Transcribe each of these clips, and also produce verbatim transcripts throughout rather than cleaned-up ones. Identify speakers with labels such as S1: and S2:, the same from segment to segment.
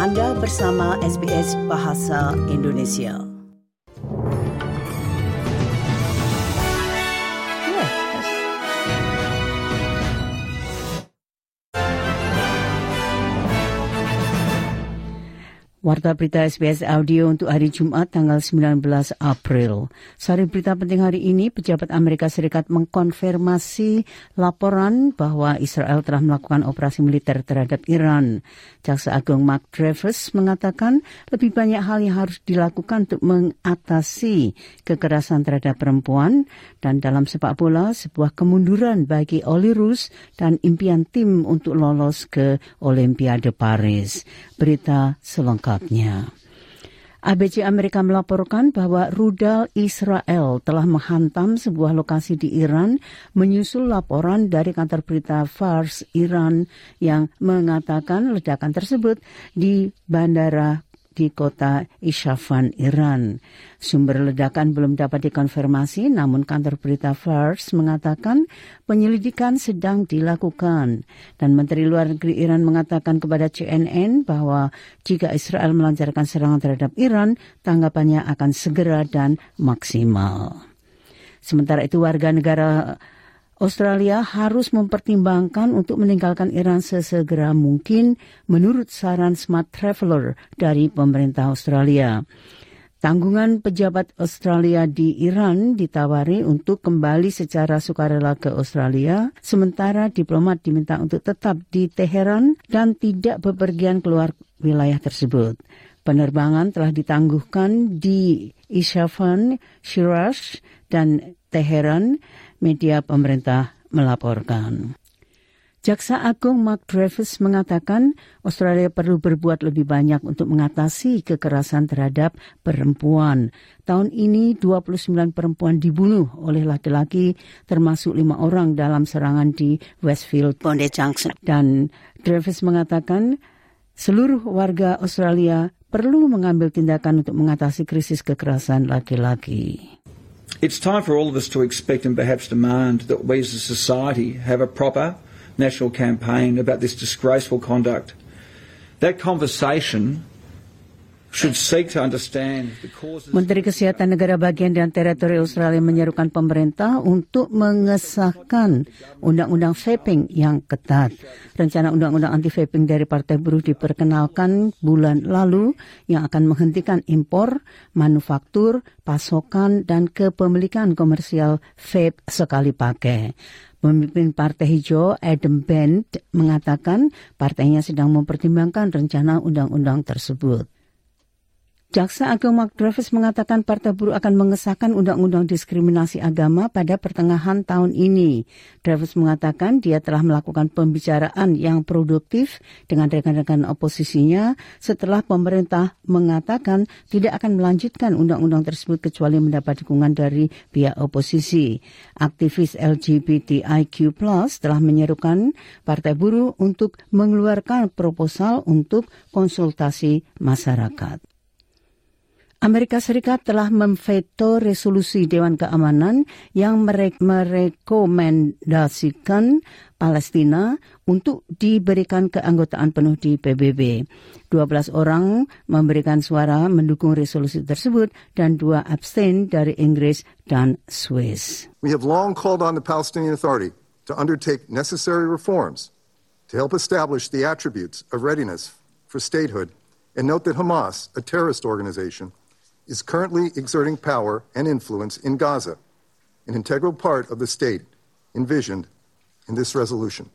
S1: Anda bersama S B S Bahasa Indonesia. Warta berita S B S Audio untuk hari Jumat tanggal sembilan belas April. Sari berita penting hari ini, pejabat Amerika Serikat mengkonfirmasi laporan bahwa Israel telah melakukan operasi militer terhadap Iran. Jaksa Agung Mark Dreyfus mengatakan lebih banyak hal yang harus dilakukan untuk mengatasi kekerasan terhadap perempuan dan dalam sepak bola sebuah kemunduran bagi Oilers dan impian tim untuk lolos ke Olimpiade Paris. Berita selengkapnya. A B C Amerika melaporkan bahwa rudal Israel telah menghantam sebuah lokasi di Iran menyusul laporan dari kantor berita Fars Iran yang mengatakan ledakan tersebut di bandara di kota Isfahan, Iran. Sumber ledakan belum dapat dikonfirmasi, namun kantor berita Fars mengatakan penyelidikan sedang dilakukan. Dan Menteri Luar Negeri Iran mengatakan kepada C N N bahwa jika Israel melancarkan serangan terhadap Iran, tanggapannya akan segera dan maksimal. Sementara itu, warga negara Australia harus mempertimbangkan untuk meninggalkan Iran sesegera mungkin menurut saran Smart Traveller dari pemerintah Australia. Tanggungan pejabat Australia di Iran ditawari untuk kembali secara sukarela ke Australia, sementara diplomat diminta untuk tetap di Teheran dan tidak bepergian keluar wilayah tersebut. Penerbangan telah ditangguhkan di Isfahan, Shiraz, dan Teheran, media pemerintah melaporkan. Jaksa Agung Mark Dreyfus mengatakan Australia perlu berbuat lebih banyak untuk mengatasi kekerasan terhadap perempuan. Tahun ini dua puluh sembilan perempuan dibunuh oleh laki-laki, termasuk lima orang dalam serangan di Westfield, Bondi Junction. Dan Dreyfus mengatakan seluruh warga Australia perlu mengambil tindakan untuk mengatasi krisis kekerasan laki-laki.
S2: It's time for all of us to expect and perhaps demand that we as a society have a proper national campaign about this disgraceful conduct. That conversation should seek to understand the causes. Menteri Kesehatan Negara Bagian dan Teritori Australia menyerukan pemerintah untuk mengesahkan undang-undang vaping yang ketat. Rencana undang-undang anti-vaping dari Partai Buruh diperkenalkan bulan lalu yang akan menghentikan impor, manufaktur, pasokan, dan kepemilikan komersial vape sekali pakai. Pemimpin Partai Hijau Adam Bent mengatakan partainya sedang mempertimbangkan rencana undang-undang tersebut. Jaksa Agung Mark Dreyfus mengatakan Partai Buruh akan mengesahkan undang-undang diskriminasi agama pada pertengahan tahun ini. Dreyfus mengatakan dia telah melakukan pembicaraan yang produktif dengan rekan-rekan oposisinya setelah pemerintah mengatakan tidak akan melanjutkan undang-undang tersebut kecuali mendapat dukungan dari pihak oposisi. Aktivis L G B T I Q plus telah menyerukan Partai Buruh untuk mengeluarkan proposal untuk konsultasi masyarakat. Amerika Serikat telah memveto resolusi Dewan Keamanan yang mere- merekomendasikan Palestina untuk diberikan keanggotaan penuh di P B B. dua belas orang memberikan suara mendukung resolusi tersebut dan dua abstain dari Inggris dan Swiss.
S3: We have long called on the Palestinian Authority to undertake necessary reforms to help establish the attributes of readiness for statehood and note that Hamas, a terrorist organization, is currently exerting power and influence in Gaza, an integral part of the state envisioned in this resolution.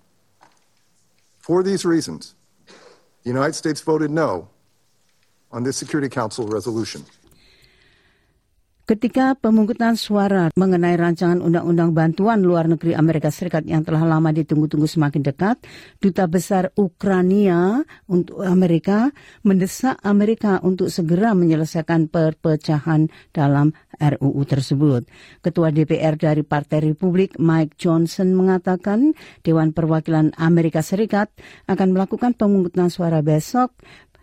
S3: For these reasons, the United States voted no on this Security Council resolution.
S1: Ketika pemungutan suara mengenai rancangan undang-undang bantuan luar negeri Amerika Serikat yang telah lama ditunggu-tunggu semakin dekat, Duta Besar Ukraina untuk Amerika mendesak Amerika untuk segera menyelesaikan perpecahan dalam R U U tersebut. Ketua D P R dari Partai Republik Mike Johnson mengatakan Dewan Perwakilan Amerika Serikat akan melakukan pemungutan suara besok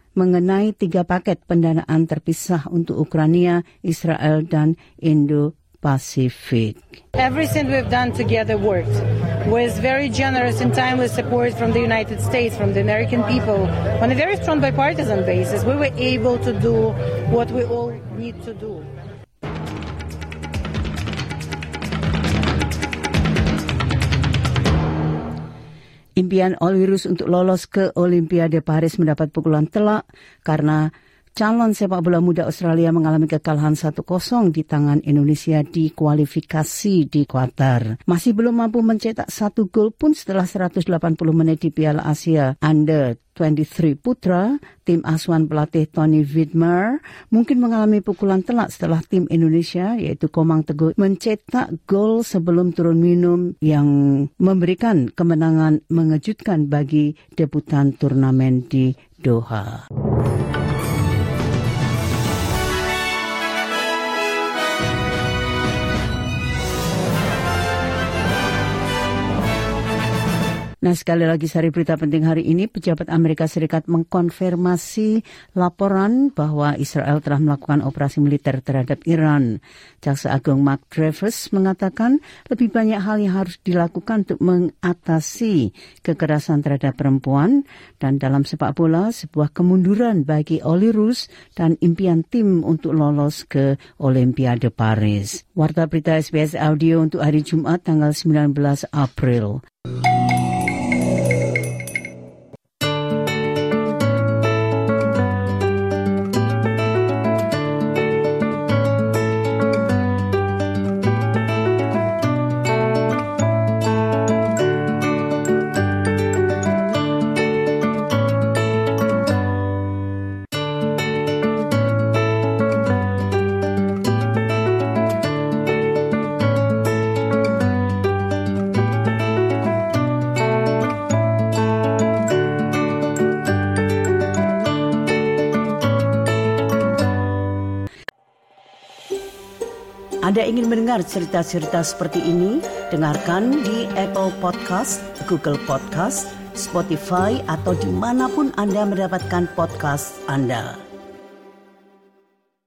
S1: mengenai tiga paket pendanaan terpisah untuk Ukraina, Israel, dan Indo Pasifik.
S4: Everything we've done together worked. With very generous and timely support from the United States, from the American people, on a very strong bipartisan basis, we were able to do what we all need to do.
S1: Impian Olyroos untuk lolos ke Olimpiade Paris mendapat pukulan telak karena calon sepak bola muda Australia mengalami kekalahan satu kosong di tangan Indonesia di kualifikasi di Qatar. Masih belum mampu mencetak satu gol pun setelah seratus delapan puluh menit di Piala Asia Under dua puluh tiga Putra, tim asuhan pelatih Tony Widmer mungkin mengalami pukulan telak setelah tim Indonesia, yaitu Komang Teguh, mencetak gol sebelum turun minum yang memberikan kemenangan mengejutkan bagi debutan turnamen di Doha. Nah, sekali lagi sari berita penting hari ini, pejabat Amerika Serikat mengkonfirmasi laporan bahwa Israel telah melakukan operasi militer terhadap Iran. Jaksa Agung Mark Dreyfus mengatakan lebih banyak hal yang harus dilakukan untuk mengatasi kekerasan terhadap perempuan dan dalam sepak bola sebuah kemunduran bagi Olyroos dan impian tim untuk lolos ke Olimpiade Paris. Warta berita S B S Audio untuk hari Jumat tanggal sembilan belas April. Anda ingin mendengar cerita-cerita seperti ini? Dengarkan di Apple Podcast, Google Podcast, Spotify, atau dimanapun Anda mendapatkan podcast Anda.